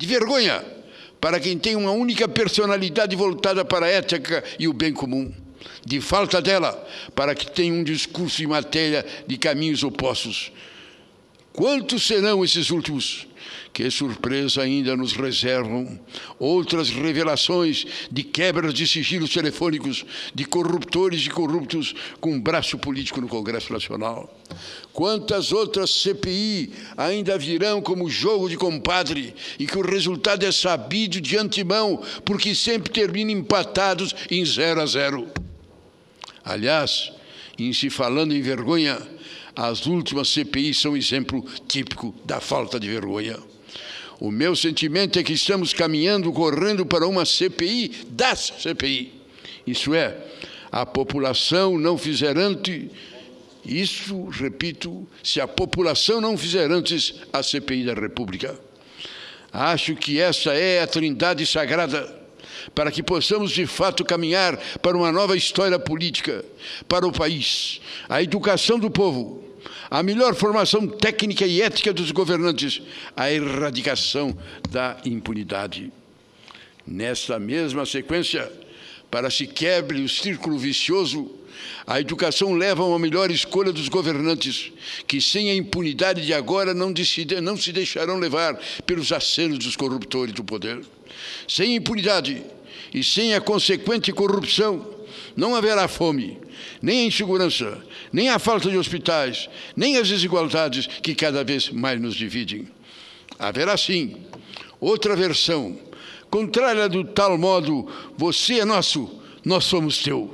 de vergonha para quem tem uma única personalidade voltada para a ética e o bem comum, de falta dela para quem tem um discurso em matéria de caminhos opostos. Quantos serão esses últimos? Que surpresa ainda nos reservam outras revelações de quebras de sigilos telefônicos de corruptores e corruptos com braço político no Congresso Nacional. Quantas outras CPI ainda virão como jogo de compadre e que o resultado é sabido de antemão, porque sempre terminam empatados em 0-0. Aliás, em se falando em vergonha, as últimas CPI são exemplo típico da falta de vergonha. O meu sentimento é que estamos caminhando, correndo para uma CPI das CPI. Isso é, a população não fizer antes, isso, repito, se a população não fizer antes a CPI da República. Acho que essa é a trindade sagrada para que possamos, de fato, caminhar para uma nova história política, para o país, a educação do povo, a melhor formação técnica e ética dos governantes, a erradicação da impunidade. Nesta mesma sequência, para se quebre o círculo vicioso, a educação leva a uma melhor escolha dos governantes, que sem a impunidade de agora não se deixarão levar pelos acenos dos corruptores do poder. Sem impunidade e sem a consequente corrupção, não haverá fome, nem a insegurança, nem a falta de hospitais, nem as desigualdades que cada vez mais nos dividem. Haverá, sim, outra versão, contrária do tal modo, você é nosso, nós somos teu.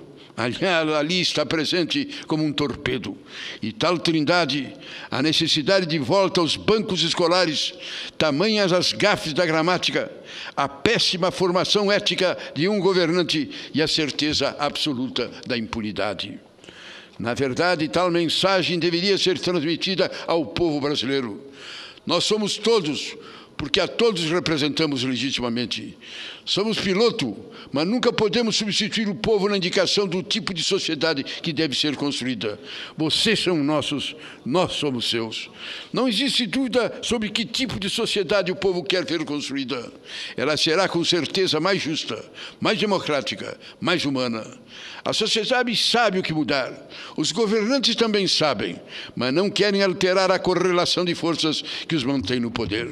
Ali está presente como um torpedo. E tal trindade, a necessidade de volta aos bancos escolares, tamanhas as gafes da gramática, a péssima formação ética de um governante e a certeza absoluta da impunidade. Na verdade, tal mensagem deveria ser transmitida ao povo brasileiro. Nós somos todos, porque a todos representamos legitimamente. Somos piloto, mas nunca podemos substituir o povo na indicação do tipo de sociedade que deve ser construída. Vocês são nossos, nós somos seus. Não existe dúvida sobre que tipo de sociedade o povo quer ver construída. Ela será com certeza mais justa, mais democrática, mais humana. A sociedade sabe o que mudar. Os governantes também sabem, mas não querem alterar a correlação de forças que os mantém no poder.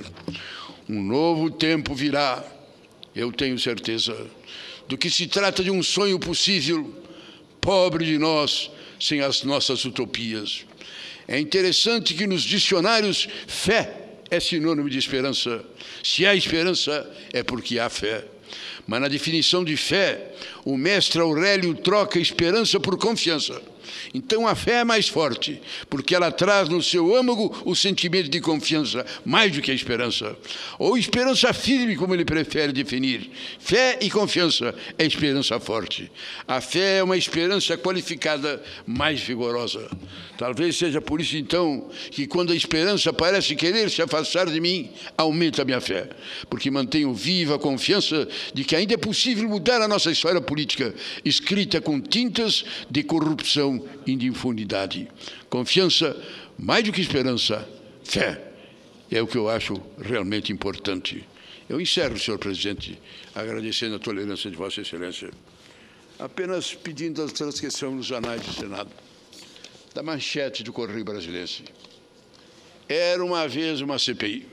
Um novo tempo virá, eu tenho certeza, do que se trata de um sonho possível, pobre de nós, sem as nossas utopias. É interessante que nos dicionários, fé é sinônimo de esperança. Se há esperança, é porque há fé. Mas na definição de fé, o mestre Aurélio troca esperança por confiança. Então a fé é mais forte, porque ela traz no seu âmago o sentimento de confiança, mais do que a esperança. Ou esperança firme, como ele prefere definir. Fé e confiança é esperança forte. A fé é uma esperança qualificada mais vigorosa. Talvez seja por isso, então, que quando a esperança parece querer se afastar de mim, aumenta a minha fé, porque mantenho viva a confiança de que ainda é possível mudar a nossa história política, escrita com tintas de corrupção e de impunidade. Confiança, mais do que esperança, fé. É o que eu acho realmente importante. Eu encerro, senhor presidente, agradecendo a tolerância de Vossa Excelência, apenas pedindo a transcrição nos anais do Senado da manchete do Correio Brasiliense. Era uma vez uma CPI.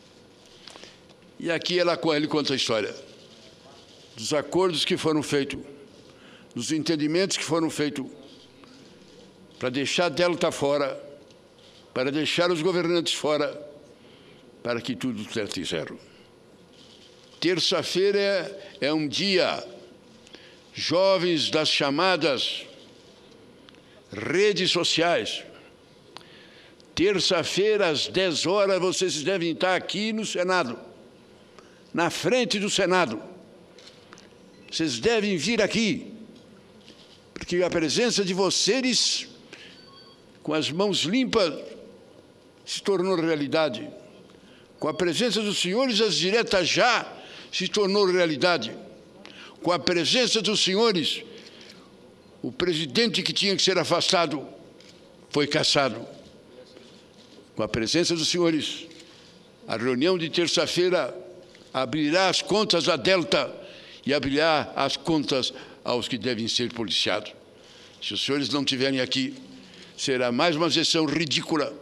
E aqui ela conta a história dos acordos que foram feitos, dos entendimentos que foram feitos, para deixar Delta fora, para deixar os governantes fora, para que tudo desse zero. Terça-feira é um dia, jovens das chamadas redes sociais. Terça-feira, às 10 horas, vocês devem estar aqui no Senado, na frente do Senado. Vocês devem vir aqui, porque a presença de vocês, com as mãos limpas, se tornou realidade. Com a presença dos senhores, as diretas já se tornou realidade. Com a presença dos senhores, o presidente que tinha que ser afastado foi cassado. Com a presença dos senhores, a reunião de terça-feira abrirá as contas à Delta e abrirá as contas aos que devem ser policiados. Se os senhores não estiverem aqui, será mais uma sessão ridícula,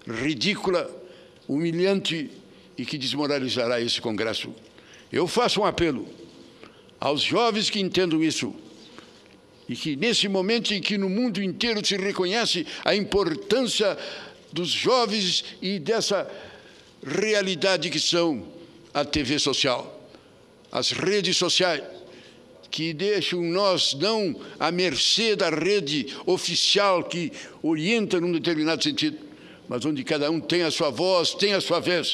humilhante e que desmoralizará esse Congresso. Eu faço um apelo aos jovens que entendam isso e que, nesse momento em que no mundo inteiro se reconhece a importância dos jovens e dessa realidade que são a TV social, as redes sociais, que deixam nós não à mercê da rede oficial que orienta num determinado sentido, mas onde cada um tem a sua voz, tem a sua vez.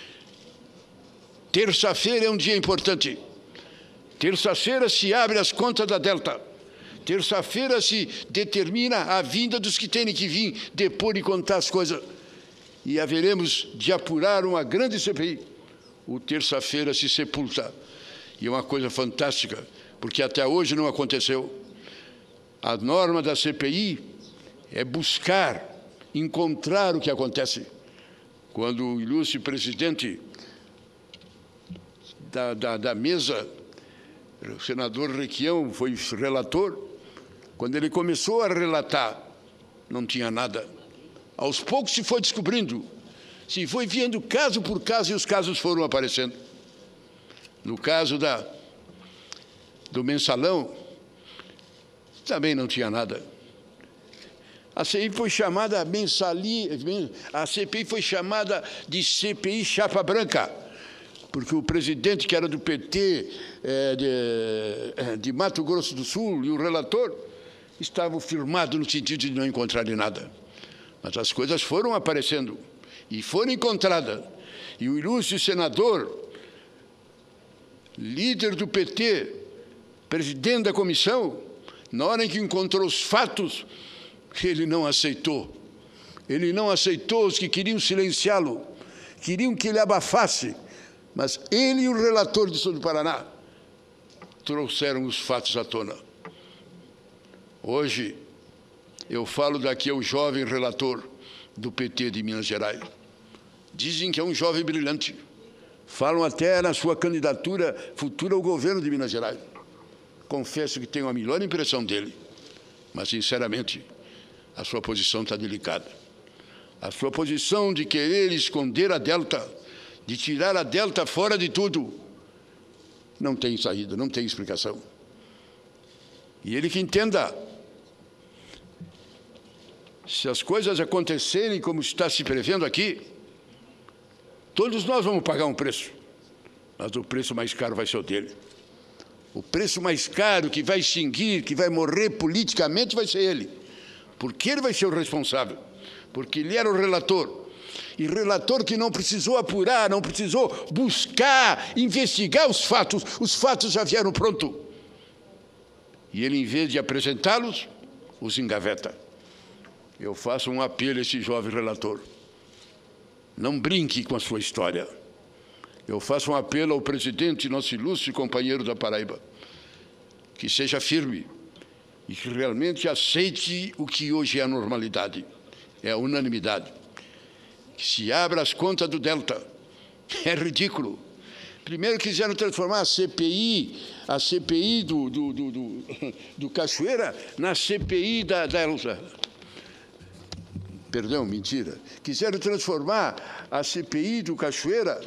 Terça-feira é um dia importante. Terça-feira se abre as contas da Delta. Terça-feira se determina a vinda dos que têm que vir depor e contar as coisas. E haveremos de apurar uma grande CPI. O terça-feira se sepulta. E é uma coisa fantástica, porque até hoje não aconteceu. A norma da CPI é buscar, encontrar o que acontece. Quando o ilustre presidente da mesa, o senador Requião, foi relator, quando ele começou a relatar, não tinha nada. Aos poucos se foi descobrindo, se foi vendo caso por caso e os casos foram aparecendo. No caso do mensalão, também não tinha nada. A CPI foi chamada a CPI foi chamada de CPI Chapa Branca, porque o presidente, que era do PT de Mato Grosso do Sul, e o relator, estavam firmados no sentido de não encontrarem nada. Mas as coisas foram aparecendo e foram encontradas. E o ilustre senador, líder do PT, presidente da comissão, na hora em que encontrou os fatos, ele não aceitou. Ele não aceitou os que queriam silenciá-lo, queriam que ele abafasse. Mas ele e o relator do Sul do Paraná trouxeram os fatos à tona. Hoje, eu falo daqui ao jovem relator do PT de Minas Gerais. Dizem que é um jovem brilhante. Falam até na sua candidatura futura ao governo de Minas Gerais. Confesso que tenho a melhor impressão dele, mas, sinceramente, a sua posição está delicada. A sua posição de querer esconder a Delta, de tirar a Delta fora de tudo, não tem saída, não tem explicação. E ele que entenda, se as coisas acontecerem como está se prevendo aqui, todos nós vamos pagar um preço, mas o preço mais caro vai ser o dele. O preço mais caro que vai extinguir, que vai morrer politicamente, vai ser ele. Porque ele vai ser o responsável, porque ele era o relator. E relator que não precisou apurar, não precisou buscar, investigar os fatos já vieram pronto. E ele, em vez de apresentá-los, os engaveta. Eu faço um apelo a esse jovem relator. Não brinque com a sua história. Eu faço um apelo ao presidente, nosso ilustre companheiro da Paraíba, que seja firme e que realmente aceite o que hoje é a normalidade, é a unanimidade. Que se abra as contas do Delta. É ridículo. Primeiro quiseram transformar a CPI do Cachoeira na CPI da Perdão, mentira. Quiseram transformar a CPI do Cachoeira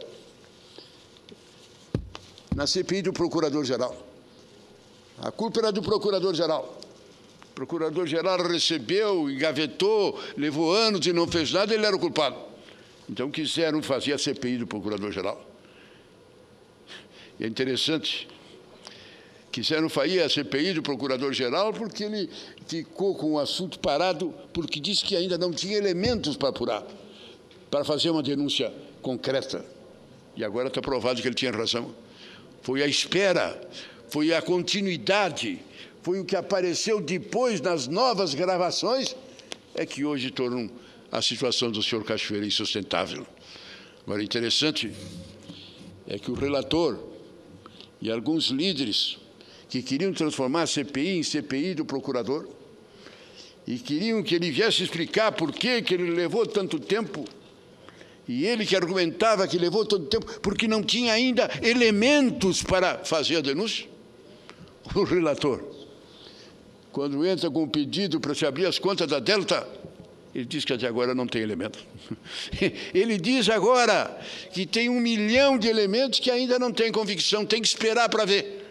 na CPI do Procurador-Geral. A culpa era do Procurador-Geral. O Procurador-Geral recebeu, engavetou, levou anos e não fez nada, ele era o culpado. Então quiseram fazer a CPI do Procurador-Geral. E é interessante, quiseram fazer a CPI do Procurador-Geral porque ele ficou com o assunto parado, porque disse que ainda não tinha elementos para apurar, para fazer uma denúncia concreta. E agora está provado que ele tinha razão. Foi a espera, foi a continuidade, foi o que apareceu depois nas novas gravações, é que hoje tornam a situação do senhor Cachoeira insustentável. Agora, interessante é que o relator e alguns líderes que queriam transformar a CPI em CPI do procurador e queriam que ele viesse explicar por que ele levou tanto tempo E ele que argumentava que levou todo o tempo porque não tinha ainda elementos para fazer a denúncia. O relator, quando entra com o pedido para se abrir as contas da Delta, ele diz que até agora não tem elemento. Ele diz agora que tem 1 milhão de elementos que ainda não tem convicção, tem que esperar para ver.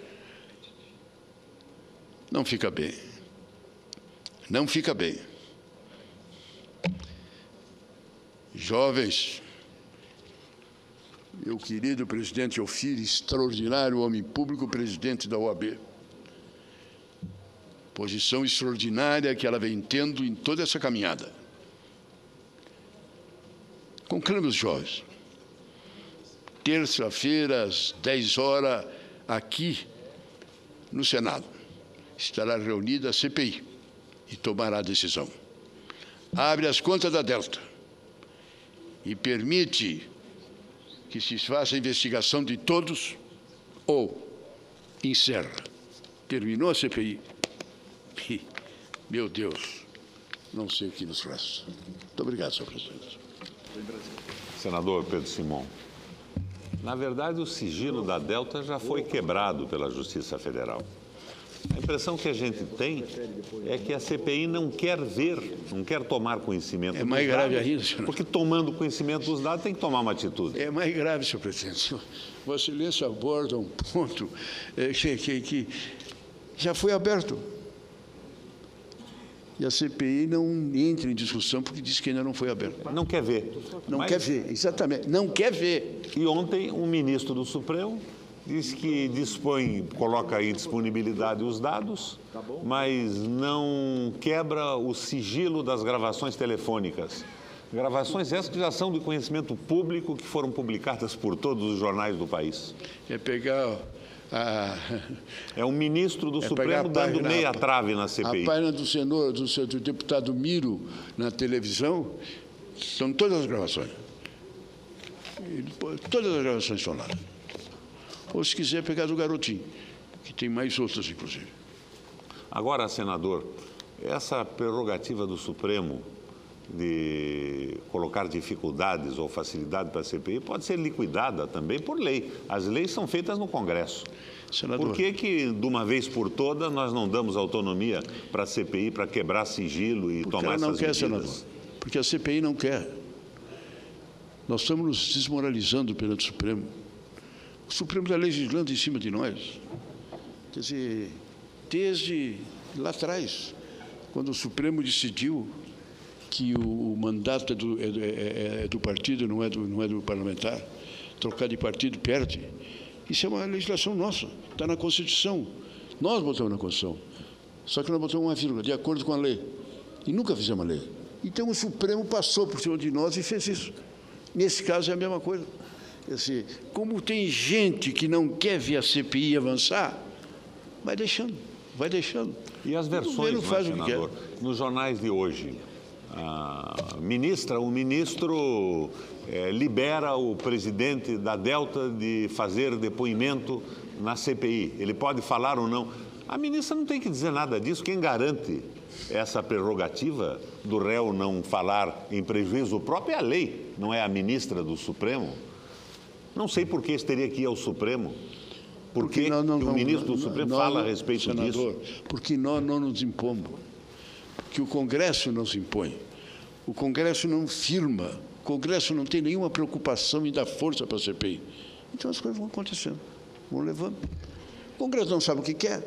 Não fica bem. Não fica bem. Jovens, meu querido presidente Ofir, extraordinário homem público, presidente da OAB. Posição extraordinária que ela vem tendo em toda essa caminhada. Conclamos, jovens. Terça-feira, às 10 horas, aqui no Senado, estará reunida a CPI e tomará a decisão. Abre as contas da Delta e permite que se faça a investigação de todos ou encerra. Terminou a CPI. E, meu Deus, não sei o que nos resta. Muito obrigado, senhor presidente. Senador Pedro Simão, na verdade o sigilo da Delta já foi quebrado pela Justiça Federal. A impressão que a gente tem é que a CPI não quer ver, não quer tomar conhecimento dos dados. É mais grave ainda, senhor. Porque tomando conhecimento dos dados tem que tomar uma atitude. É mais grave, senhor presidente. Vossa Excelência aborda um ponto que já foi aberto. E a CPI não entra em discussão porque diz que ainda não foi aberta. Não quer ver. Não quer ver, exatamente. Não quer ver. E ontem um ministro do Supremo diz que coloca em disponibilidade os dados, mas não quebra o sigilo das gravações telefônicas. Gravações essas que já são de conhecimento público, que foram publicadas por todos os jornais do país. É pegar... É um ministro do Supremo dando meia trave na CPI. A página do senhor, do deputado Miro na televisão, são todas as gravações. Todas as gravações estão lá. Ou se quiser pegar do Garotinho, que tem mais outras, inclusive. Agora, senador, essa prerrogativa do Supremo de colocar dificuldades ou facilidade para a CPI pode ser liquidada também por lei. As leis são feitas no Congresso. Senador, por que, de uma vez por todas, nós não damos autonomia para a CPI para quebrar sigilo e tomar essas medidas? Porque ela não quer, senador. Porque a CPI não quer. Nós estamos nos desmoralizando perante o Supremo. O Supremo está legislando em cima de nós. Quer dizer, desde lá atrás, quando o Supremo decidiu que o mandato é do partido, não é do parlamentar, trocar de partido perde. Isso é uma legislação nossa, está na Constituição. Nós botamos na Constituição. Só que nós botamos uma vírgula, de acordo com a lei. E nunca fizemos a lei. Então o Supremo passou por cima de nós e fez isso. Nesse caso é a mesma coisa. Quer dizer, como tem gente que não quer ver a CPI avançar, vai deixando, vai deixando. E as versões, não faz o que quer. Nos jornais de hoje, o ministro libera o presidente da Delta de fazer depoimento na CPI. Ele pode falar ou não. A ministra não tem que dizer nada disso. Quem garante essa prerrogativa do réu não falar em prejuízo próprio é a lei, não é a ministra do Supremo. Não sei por que isso teria que ir ao Supremo. Porque o ministro do Supremo fala a respeito senador, disso. Porque nós não nos impomos. Que o Congresso não se impõe. O Congresso não firma. O Congresso não tem nenhuma preocupação em dar força para a CPI. Então as coisas vão acontecendo, vão levando. O Congresso não sabe o que quer.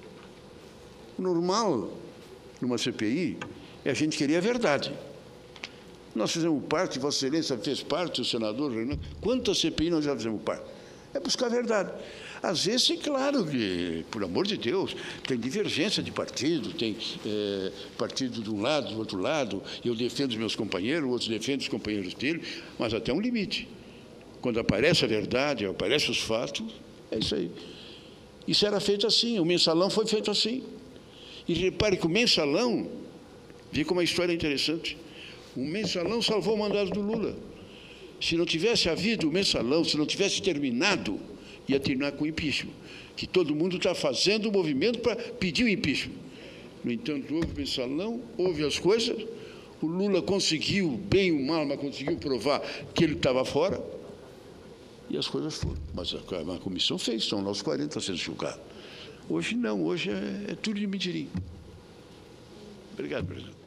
O normal numa CPI é a gente querer a verdade. Nós fizemos parte, Vossa Excelência fez parte, o senador Renan. Quantas CPI nós já fizemos parte? É buscar a verdade. Às vezes, é claro que, por amor de Deus, tem divergência de partido, tem partido de um lado, do outro lado, eu defendo os meus companheiros, outros defendem os companheiros dele, mas até um limite. Quando aparece a verdade, aparecem os fatos, é isso aí. Isso era feito assim, o mensalão foi feito assim. E repare que o mensalão, vi como uma história interessante, o mensalão salvou o mandato do Lula. Se não tivesse havido o mensalão, se não tivesse terminado, ia terminar com o impeachment, que todo mundo está fazendo o movimento para pedir o impeachment. No entanto, houve o mensalão, houve as coisas, O Lula conseguiu, bem ou mal, mas conseguiu provar que ele estava fora, e as coisas foram. Mas a comissão fez, são nós 40 sendo julgados. Hoje não, hoje é tudo de mentirinha. Obrigado, presidente.